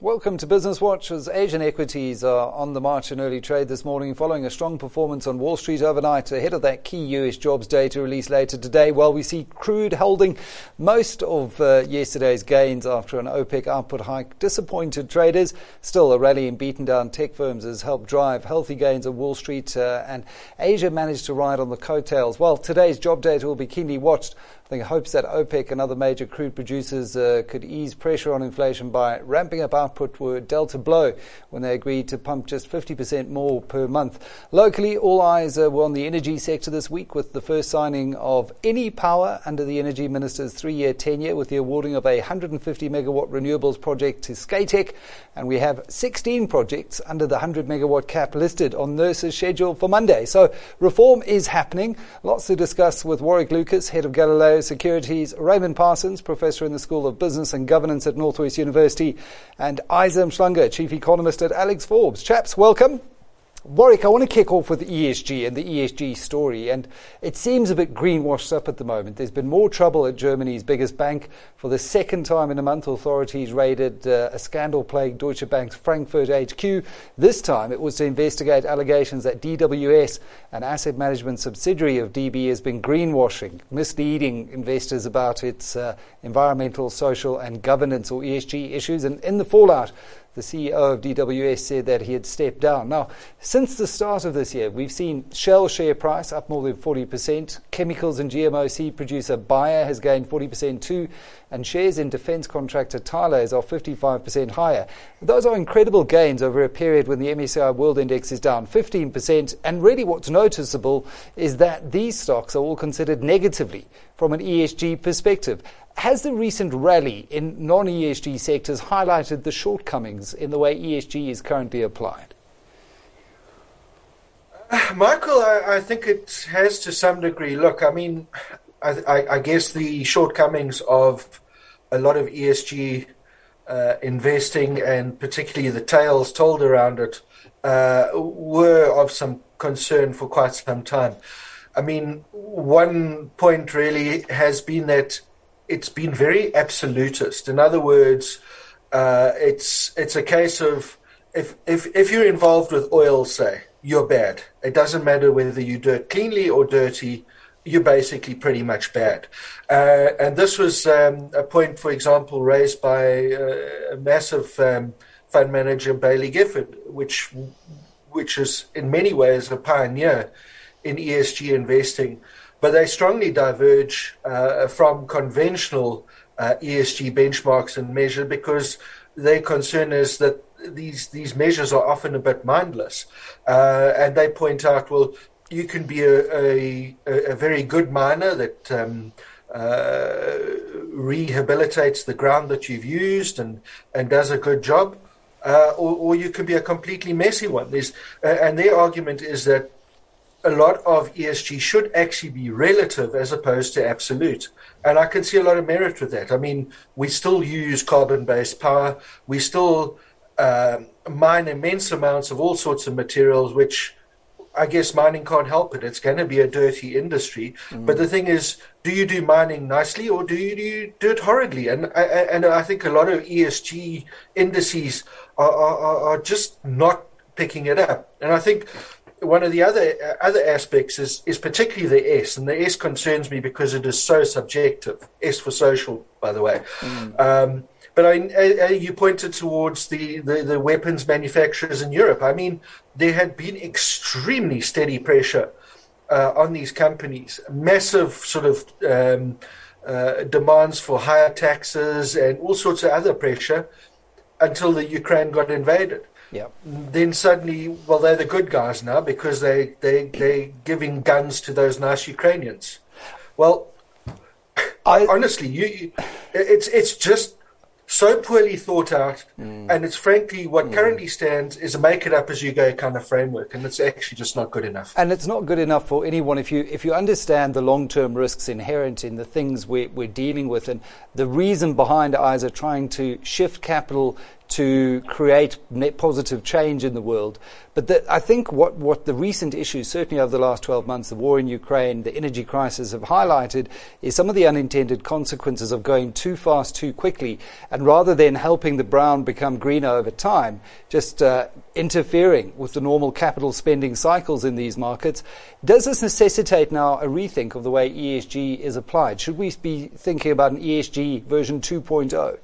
Welcome to Business Watch. As Asian equities are on the march in early trade this morning following a strong performance on Wall Street overnight ahead of that key US jobs data released later today. While we see crude holding most of yesterday's gains after an OPEC output hike, disappointed traders. Still, a rally in beaten down tech firms has helped drive healthy gains on Wall Street, and Asia managed to ride on the coattails. Well, today's job data will be keenly watched. I think hopes that OPEC and other major crude producers could ease pressure on inflation by ramping up output were dealt a blow when they agreed to pump just 50% more per month. Locally, all eyes were on the energy sector this week with the first signing of any power under the Energy Minister's 3-year tenure with the awarding of a 150 megawatt renewables project to Scatec. And we have 16 projects under the 100 megawatt cap listed on NERSA's schedule for Monday. So reform is happening. Lots to discuss with Warwick Lucas, head of Galileo Securities, Raymond Parsons, professor in the School of Business and Governance at Northwest University, and Isa Mhlanga, chief economist at Alex Forbes. Chaps, welcome. Warwick, I want to kick off with ESG and the ESG story, and it seems a bit greenwashed up at the moment. There's been more trouble at Germany's biggest bank. For the second time in a month, authorities raided a scandal-plagued Deutsche Bank's Frankfurt HQ. This time it was to investigate allegations that DWS, an asset management subsidiary of DB, has been greenwashing, misleading investors about its environmental, social and governance or ESG issues. And in the fallout, the CEO of DWS said that he had stepped down. Now, since the start of this year, we've seen Shell share price up more than 40%. Chemicals and GMO seed producer Bayer has gained 40% too. And shares in defence contractor Thales are 55% higher. Those are incredible gains over a period when the MSCI World Index is down 15%. And really what's noticeable is that these stocks are all considered negatively from an ESG perspective. Has the recent rally in non-ESG sectors highlighted the shortcomings in the way ESG is currently applied? Michael, I think it has to some degree. Look, I mean, I guess the shortcomings of a lot of ESG investing, and particularly the tales told around it, were of some concern for quite some time. I mean, one point really has been that it's been very absolutist. In other words, it's a case of if you're involved with oil, say, you're bad. It doesn't matter whether you do it cleanly or dirty, you're basically pretty much bad. And this was a point, for example, raised by a massive fund manager, Baillie Gifford, which is in many ways a pioneer in ESG investing. But they strongly diverge from conventional ESG benchmarks and measure, because their concern is that these measures are often a bit mindless. And they point out, well, you can be a very good miner that rehabilitates the ground that you've used and does a good job, or you can be a completely messy one. And their argument is that a lot of ESG should actually be relative as opposed to absolute. And I can see a lot of merit with that. I mean, we still use carbon-based power. We still mine immense amounts of all sorts of materials, which I guess mining can't help it. It's going to be a dirty industry. But the thing is, do you do mining nicely or do you do it horridly? And I think a lot of ESG indices are just not picking it up. And I think one of the other aspects is particularly the S, and the S concerns me because it is so subjective. S for social, by the way. But you pointed towards the weapons manufacturers in Europe. I mean, there had been extremely steady pressure on these companies, massive sort of demands for higher taxes and all sorts of other pressure until the Ukraine got invaded. Yeah. Then suddenly, well, they're the good guys now because they're giving guns to those nice Ukrainians. Well, honestly, it's just so poorly thought out, and it's frankly what currently stands is a make it up as you go kind of framework, and it's actually just not good enough. And it's not good enough for anyone if you understand the long-term risks inherent in the things we're dealing with, and the reason behind Isa trying to shift capital to create net positive change in the world. But I think what the recent issues, certainly over the last 12 months, the war in Ukraine, the energy crisis, have highlighted is some of the unintended consequences of going too fast, too quickly, and rather than helping the brown become greener over time, just interfering with the normal capital spending cycles in these markets. Does this necessitate now a rethink of the way ESG is applied? Should we be thinking about an ESG version 2.0?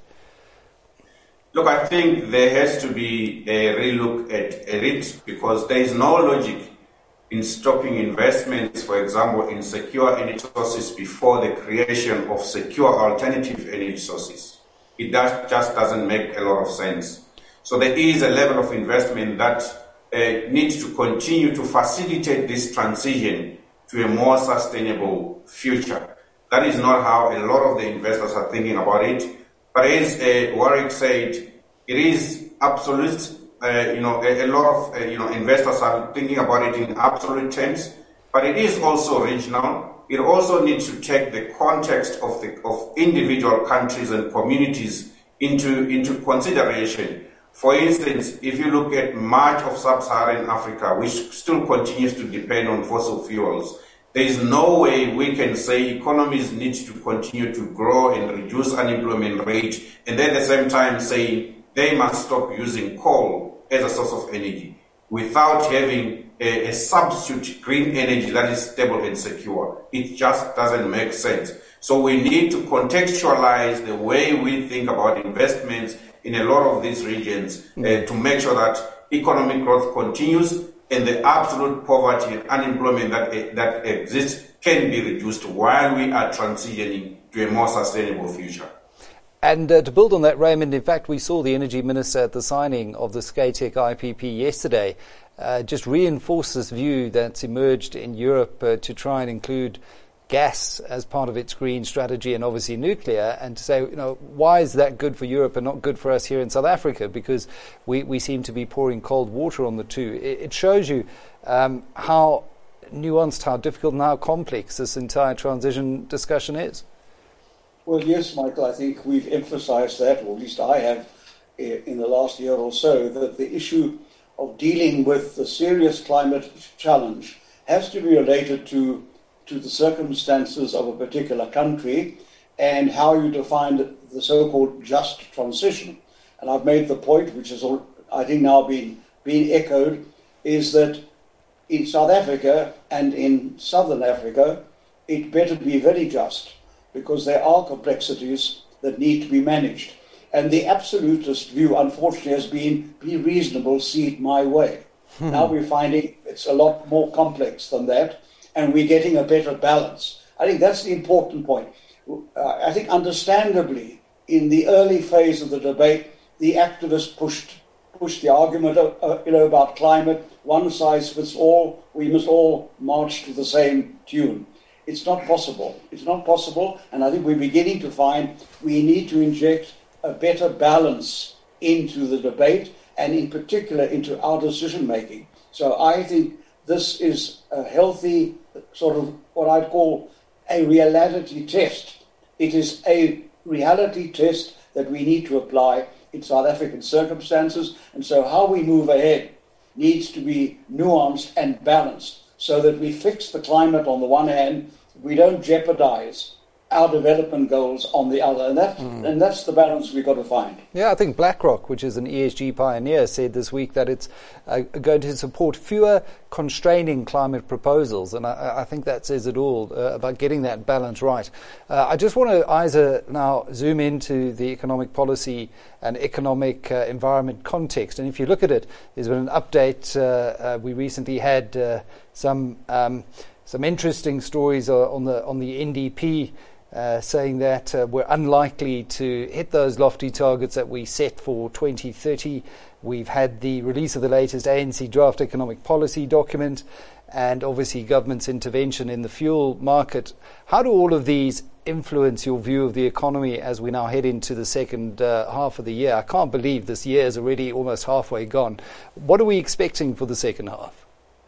Look, I think there has to be a relook at it because there is no logic in stopping investments, for example, in secure energy sources before the creation of secure alternative energy sources. It just doesn't make a lot of sense. So there is a level of investment that needs to continue to facilitate this transition to a more sustainable future. That is not how a lot of the investors are thinking about it. But as Warwick said, it is absolute. A lot of investors are thinking about it in absolute terms, but it is also regional. It also needs to take the context of individual countries and communities into consideration. For instance, if you look at much of sub-Saharan Africa, which still continues to depend on fossil fuels, there is no way we can say economies need to continue to grow and reduce unemployment rate, and then at the same time say they must stop using coal as a source of energy without having a substitute green energy that is stable and secure. It just doesn't make sense. So we need to contextualize the way we think about investments in a lot of these regions to make sure that economic growth continues and the absolute poverty and unemployment that exists can be reduced while we are transitioning to a more sustainable future. And to build on that, Raymond, in fact, we saw the Energy Minister at the signing of the Scatec IPP yesterday just reinforce this view that's emerged in Europe to try and include gas as part of its green strategy and obviously nuclear, and to say, why is that good for Europe and not good for us here in South Africa? Because we seem to be pouring cold water on the two. It shows you how nuanced, how difficult and how complex this entire transition discussion is. Well, yes, Michael, I think we've emphasized that, or at least I have in the last year or so, that the issue of dealing with the serious climate challenge has to be related to the circumstances of a particular country and how you define the so-called just transition. And I've made the point, which has, I think, now been echoed, is that in South Africa and in Southern Africa, it better be very just, because there are complexities that need to be managed. And the absolutist view, unfortunately, has been, be reasonable, see it my way. Now we're finding it's a lot more complex than that, and we're getting a better balance. I think that's the important point. I think understandably, in the early phase of the debate, the activists pushed the argument about climate, one size fits all, we must all march to the same tune. It's not possible. It's not possible, and I think we're beginning to find we need to inject a better balance into the debate, and in particular into our decision-making. So I think this is a healthy sort of what I'd call a reality test. It is a reality test that we need to apply in South African circumstances, and so how we move ahead needs to be nuanced and balanced so that we fix the climate on the one hand, we don't jeopardize our development goals on the other, and that's the balance we've got to find. Yeah, I think BlackRock, which is an ESG pioneer, said this week that it's going to support fewer constraining climate proposals, and I think that says it all about getting that balance right. I just want to, Isa, now zoom into the economic policy and economic environment context, and if you look at it, there's been an update. We recently had some interesting stories on the NDP. Saying that we're unlikely to hit those lofty targets that we set for 2030. We've had the release of the latest ANC draft economic policy document and obviously government's intervention in the fuel market. How do all of these influence your view of the economy as we now head into the second half of the year? I can't believe this year is already almost halfway gone. What are we expecting for the second half?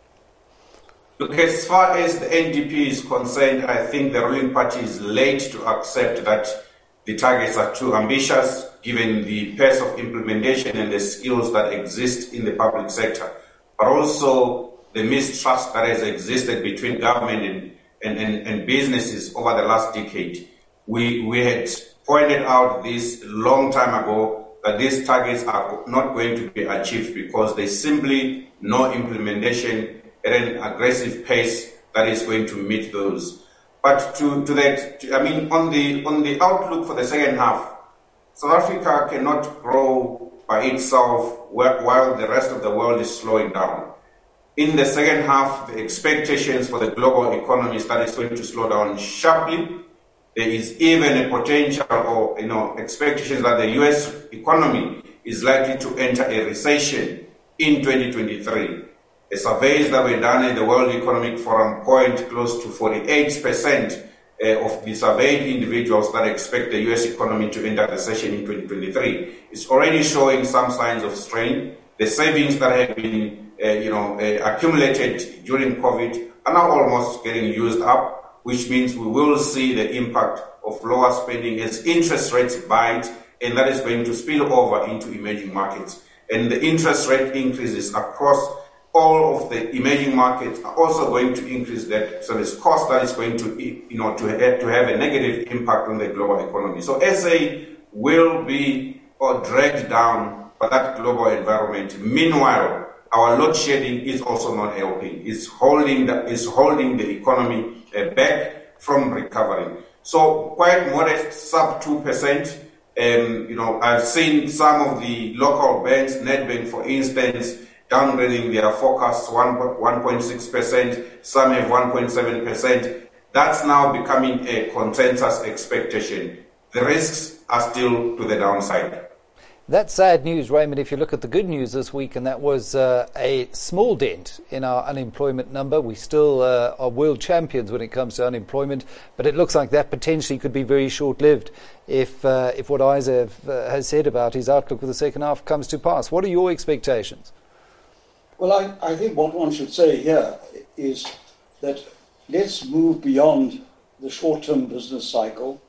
Look, as far as the NDP is concerned, I think the ruling party is late to accept that the targets are too ambitious, given the pace of implementation and the skills that exist in the public sector, but also the mistrust that has existed between government and businesses over the last decade. We had pointed out this long time ago that these targets are not going to be achieved because there's simply no implementation at an aggressive pace that is going to meet those. But on the outlook for the second half, South Africa cannot grow by itself while the rest of the world is slowing down. In the second half, the expectations for the global economy is that it's going to slow down sharply. There is even a potential or expectations that the US economy is likely to enter a recession in 2023. The surveys that were done at the World Economic Forum point close to 48% of the surveyed individuals that expect the US economy to enter recession in 2023. It's already showing some signs of strain. The savings that have been accumulated during COVID are now almost getting used up, which means we will see the impact of lower spending as interest rates bite, and that is going to spill over into emerging markets. And the interest rate increases across all of the emerging markets are also going to increase that service cost that is going to, to have a negative impact on the global economy. So SA will be dragged down by that global environment. Meanwhile, our load shedding is also not helping. It's holding the economy back from recovering. So quite modest, sub 2%. I've seen some of the local banks, Nedbank for instance, downgrading their forecasts 1.6%, some have 1.7%. That's now becoming a consensus expectation. The risks are still to the downside. That's sad news, Raymond, if you look at the good news this week, and that was a small dent in our unemployment number. We still are world champions when it comes to unemployment, but it looks like that potentially could be very short-lived if what Isaac has said about his outlook for the second half comes to pass. What are your expectations? Well, I think what one should say here is that let's move beyond the short-term business cycle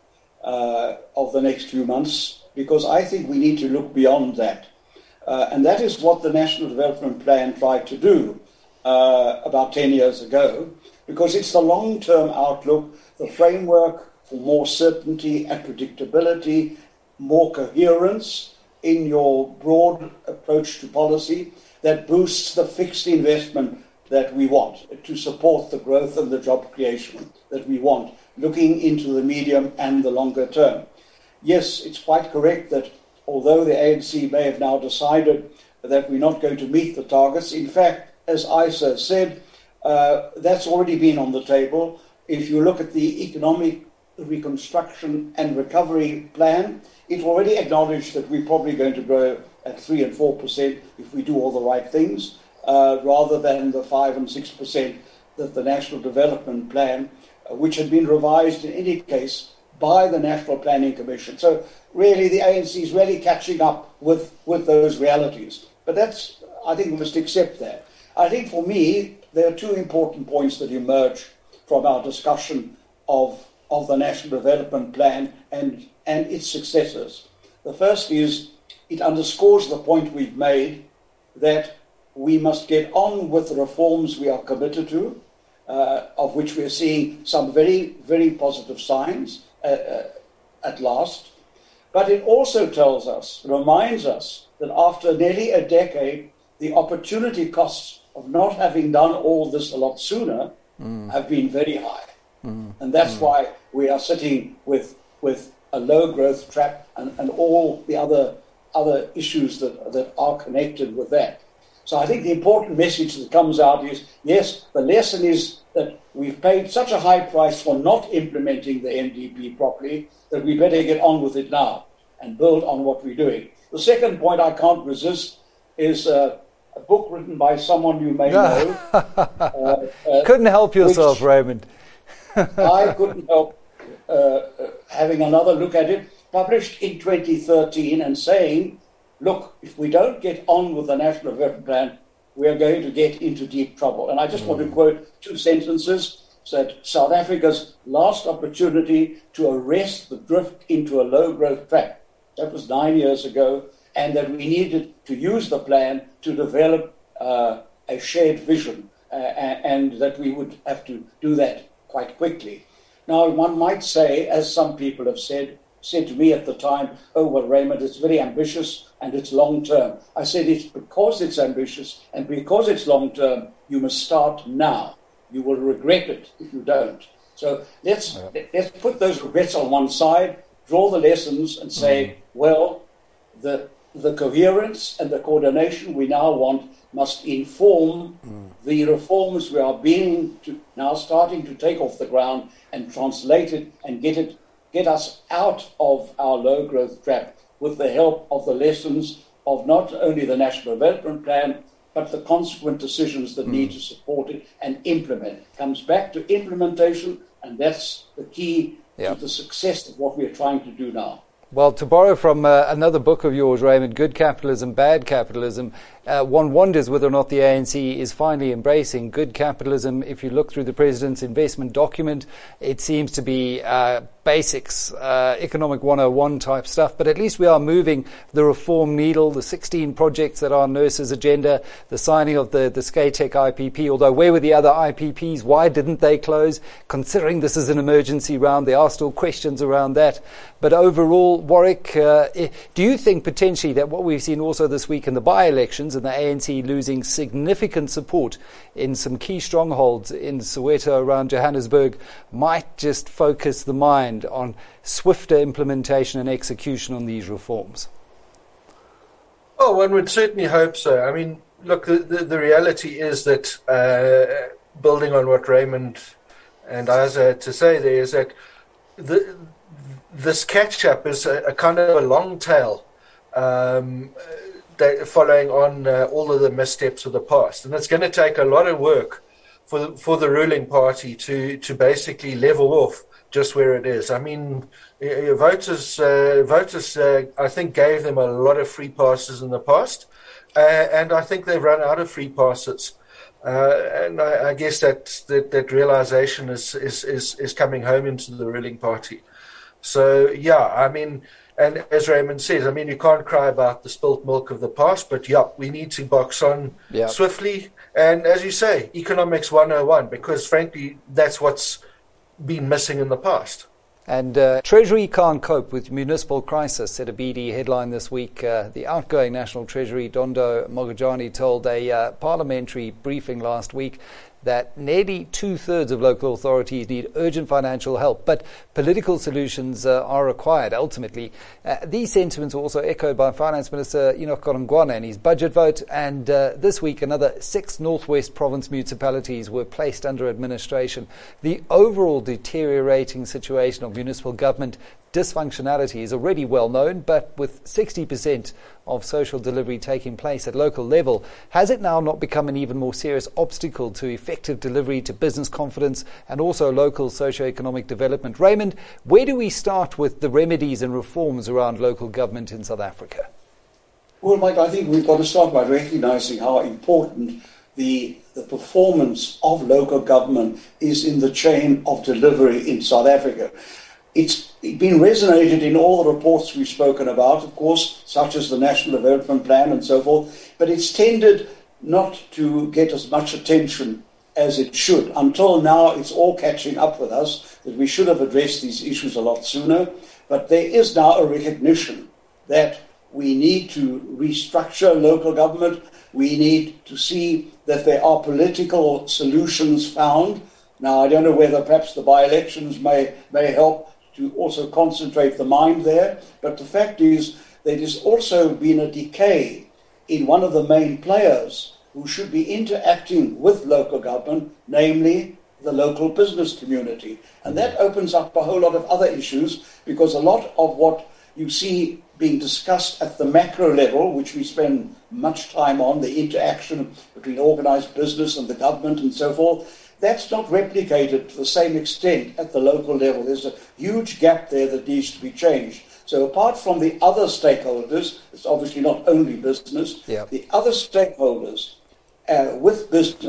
of the next few months, because I think we need to look beyond that. And that is what the National Development Plan tried to do about 10 years ago, because it's the long-term outlook, the framework for more certainty and predictability, more coherence in your broad approach to policy that boosts the fixed investment that we want to support the growth and the job creation that we want, looking into the medium and the longer term. Yes, it's quite correct that although the ANC may have now decided that we're not going to meet the targets, in fact, as Isa said, that's already been on the table. If you look at the economic reconstruction and recovery plan, it already acknowledged that we're probably going to grow at 3 and 4% if we do all the right things, rather than the 5 and 6% that the National Development Plan, which had been revised in any case by the National Planning Commission. So really the ANC is really catching up with those realities. But that's, I think we must accept that. I think for me, there are two important points that emerge from our discussion of the National Development Plan and its successors. The first is it underscores the point we've made that we must get on with the reforms we are committed to, of which we are seeing some very, very positive signs at last. But it also tells us, reminds us, that after nearly a decade, the opportunity costs of not having done all this a lot sooner have been very high. And that's why we are sitting with a low growth trap and all the other issues that are connected with that. So I think the important message that comes out is, yes, the lesson is that we've paid such a high price for not implementing the NDP properly that we better get on with it now and build on what we're doing. The second point I can't resist is a book written by someone you may know. Couldn't help yourself, Raymond. I couldn't help having another look at it, published in 2013 and saying, look, if we don't get on with the National Development Plan, we are going to get into deep trouble. And I just want to quote two sentences. That South Africa's last opportunity to arrest the drift into a low-growth track That was 9 years ago, and that we needed to use the plan to develop a shared vision, and that we would have to do that quite quickly. Now, one might say, as some people have said to me at the time, oh, well, Raymond, it's very ambitious and it's long-term. I said, it's because it's ambitious and because it's long-term, you must start now. You will regret it if you don't. So let's put those regrets on one side, draw the lessons and say, well, the coherence and the coordination we now want must inform the reforms we are now starting to take off the ground and translate it and get us out of our low growth trap with the help of the lessons of not only the National Development Plan, but the consequent decisions that need to support it and implement. It comes back to implementation, and that's the key to the success of what we are trying to do now. Well, to borrow from another book of yours, Raymond, Good Capitalism, Bad Capitalism, one wonders whether or not the ANC is finally embracing good capitalism. If you look through the President's investment document, it seems to be basics, economic 101 type stuff, but at least we are moving the reform needle, the 16 projects that are on NERSA's agenda, the signing of the Skaytech IPP, although where were the other IPPs? Why didn't they close? Considering this is an emergency round, there are still questions around that. But overall, Warwick, do you think potentially that what we've seen also this week in the by-elections and the ANC losing significant support in some key strongholds in Soweto around Johannesburg might just focus the mind on swifter implementation and execution on these reforms? Oh, one would certainly hope so. I mean, look, the reality is that building on what Raymond and Isa had to say there is that this catch-up is a kind of a long tail following on all of the missteps of the past. And it's going to take a lot of work for the ruling party to basically level off just where it is. I mean, voters, I think, gave them a lot of free passes in the past, and I think they've run out of free passes. And I guess that realization is coming home into the ruling party. So, yeah, I mean, and as Raymond says, I mean, you can't cry about the spilt milk of the past, but yeah, we need to box on swiftly. And as you say, economics 101, because frankly, that's what's been missing in the past. And Treasury can't cope with municipal crisis, said a BD headline this week. The outgoing National Treasury, Dondo Mogajani, told a parliamentary briefing last week that nearly 2/3 of local authorities need urgent financial help, but political solutions are required ultimately. These sentiments were also echoed by Finance Minister Enoch Godongwana in his budget vote, and this week another 6 Northwest Province municipalities were placed under administration. The overall deteriorating situation of municipal government dysfunctionality is already well known, but with 60% of social delivery taking place at local level, has it now not become an even more serious obstacle to effective delivery, to business confidence, and also local socio-economic development? Raymond, where do we start with the remedies and reforms around local government in South Africa? Well, Mike, I think we've got to start by recognizing how important the performance of local government is in the chain of delivery in South Africa. It's been resonated in all the reports we've spoken about, of course, such as the National Development Plan and so forth, but it's tended not to get as much attention as it should. Until now, it's all catching up with us, that we should have addressed these issues a lot sooner, but there is now a recognition that we need to restructure local government. We need to see that there are political solutions found. Now, I don't know whether perhaps the by-elections may help to also concentrate the mind there. But the fact is that there's also been a decay in one of the main players who should be interacting with local government, namely the local business community. And that opens up a whole lot of other issues, because a lot of what you see being discussed at the macro level, which we spend much time on, the interaction between organized business and the government and so forth, that's not replicated to the same extent at the local level. There's a huge gap there that needs to be changed. So apart from the other stakeholders, it's obviously not only business, the other stakeholders with business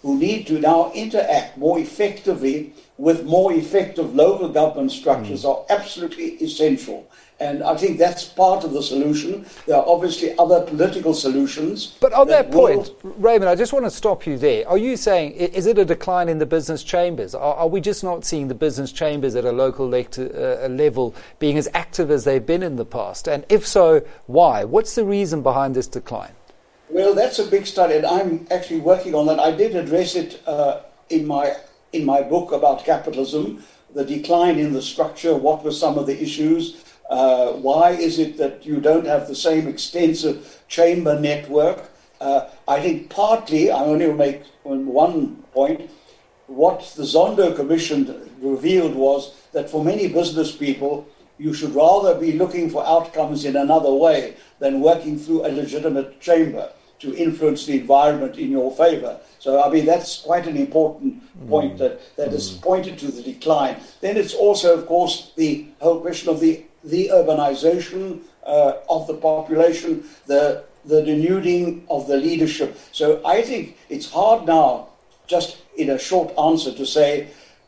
who need to now interact more effectively with more effective local government structures are absolutely essential. And I think that's part of the solution. There are obviously other political solutions. But on that point, Raymond, I just want to stop you there. Are you saying, is it a decline in the business chambers? Are we just not seeing the business chambers at a local level being as active as they've been in the past? And if so, why? What's the reason behind this decline? Well, that's a big study, and I'm actually working on that. I did address it in my book about capitalism, the decline in the structure, what were some of the issues. Why is it that you don't have the same extensive chamber network? I think partly, I only will make one point, what the Zondo Commission revealed was that for many business people, you should rather be looking for outcomes in another way than working through a legitimate chamber to influence the environment in your favor. So, I mean, that's quite an important point that has pointed to the decline. Then it's also, of course, the whole question of the urbanization of the population, the denuding of the leadership. So I think it's hard now, just in a short answer, to say,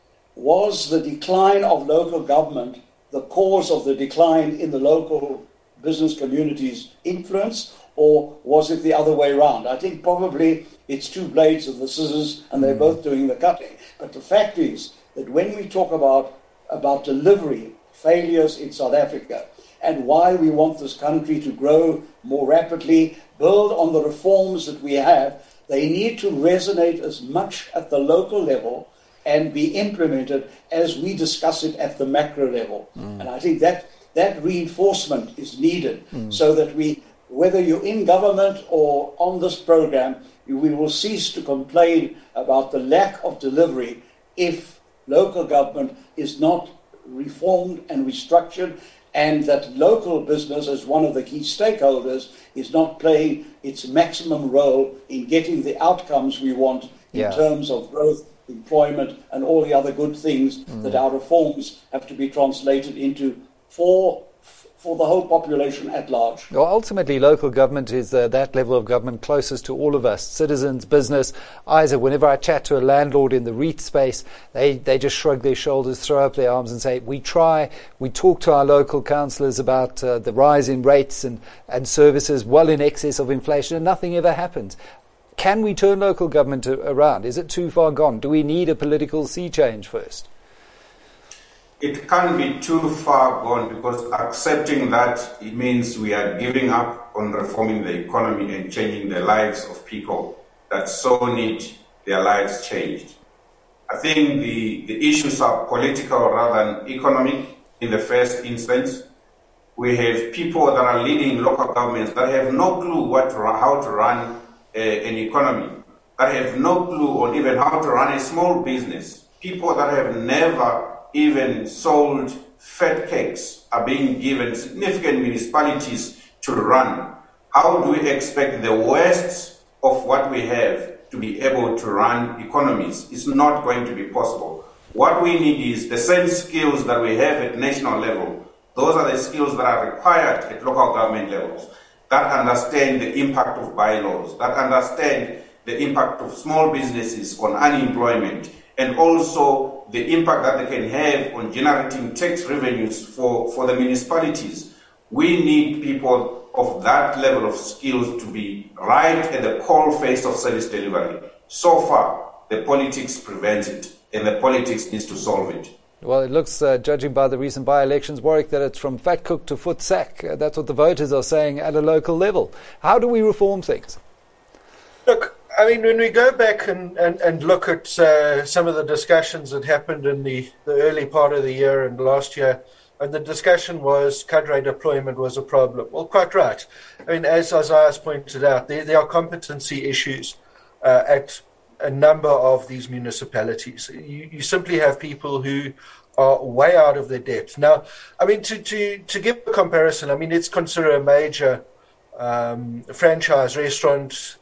was the decline of local government the cause of the decline in the local business community's influence, or was it the other way around? I think probably it's two blades of the scissors and they're both doing the cutting. But the fact is that when we talk about delivery, failures in South Africa, and why we want this country to grow more rapidly, build on the reforms that we have, they need to resonate as much at the local level and be implemented as we discuss it at the macro level. And I think that reinforcement is needed so that whether you're in government or on this program, we will cease to complain about the lack of delivery if local government is not reformed and restructured, and that local business, as one of the key stakeholders, is not playing its maximum role in getting the outcomes we want in terms of growth, employment, and all the other good things that our reforms have to be translated into for the whole population at large. Well, ultimately, local government is that level of government closest to all of us, citizens, business. Isaac, whenever I chat to a landlord in the REIT space, they just shrug their shoulders, throw up their arms and say, we talk to our local councillors about the rise in rates and services well in excess of inflation, and nothing ever happens. Can we turn local government around? Is it too far gone? Do we need a political sea change first? It can't be too far gone, because accepting that, it means we are giving up on reforming the economy and changing the lives of people that so need their lives changed. I think the issues are political rather than economic in the first instance. We have people that are leading local governments that have no clue how to run an economy, that have no clue on even how to run a small business. People that have never even sold fat cakes are being given significant municipalities to run. How do we expect the worst of what we have to be able to run economies? It's not going to be possible. What we need is the same skills that we have at national level. Those are the skills that are required at local government levels, that understand the impact of bylaws, that understand the impact of small businesses on unemployment, and also the impact that they can have on generating tax revenues for the municipalities. We need people of that level of skills to be right at the coal face of service delivery. So far, the politics prevents it, and the politics needs to solve it. Well, it looks, judging by the recent by-elections, Warwick, that it's from fat cook to foot sack. That's what the voters are saying at a local level. How do we reform things? Look, I mean, when we go back and look at some of the discussions that happened in the early part of the year and last year, and the discussion was cadre deployment was a problem. Well, quite right. I mean, as Isaiah's pointed out, there are competency issues at a number of these municipalities. You simply have people who are way out of their depth. Now, I mean, to give a comparison, I mean, let's consider a major franchise restaurant,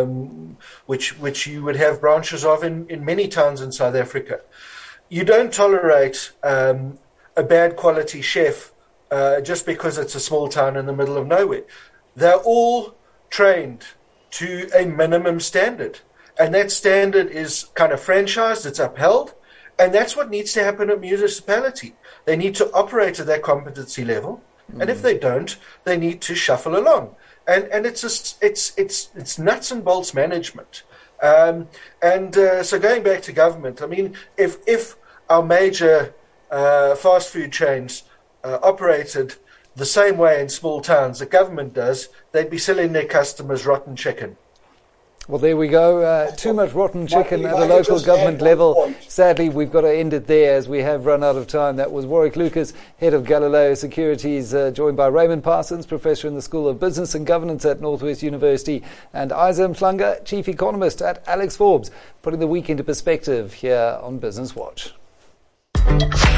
which you would have branches of in many towns in South Africa. You don't tolerate a bad quality chef just because it's a small town in the middle of nowhere. They're all trained to a minimum standard. and that standard is kind of franchised, it's upheld, and that's what needs to happen at municipality. They need to operate at that competency level, and if they don't, they need to shuffle along. And it's nuts and bolts management. So going back to government, I mean, if our major fast food chains operated the same way in small towns that government does, they'd be selling their customers rotten chicken. Well, there we go. Too much rotten chicken at a local government level. Sadly, we've got to end it there as we have run out of time. That was Warwick Lucas, head of Galileo Securities, joined by Raymond Parsons, professor in the School of Business and Governance at Northwest University, and Isa Mhlanga, chief economist at Alex Forbes, putting the week into perspective here on Business Watch.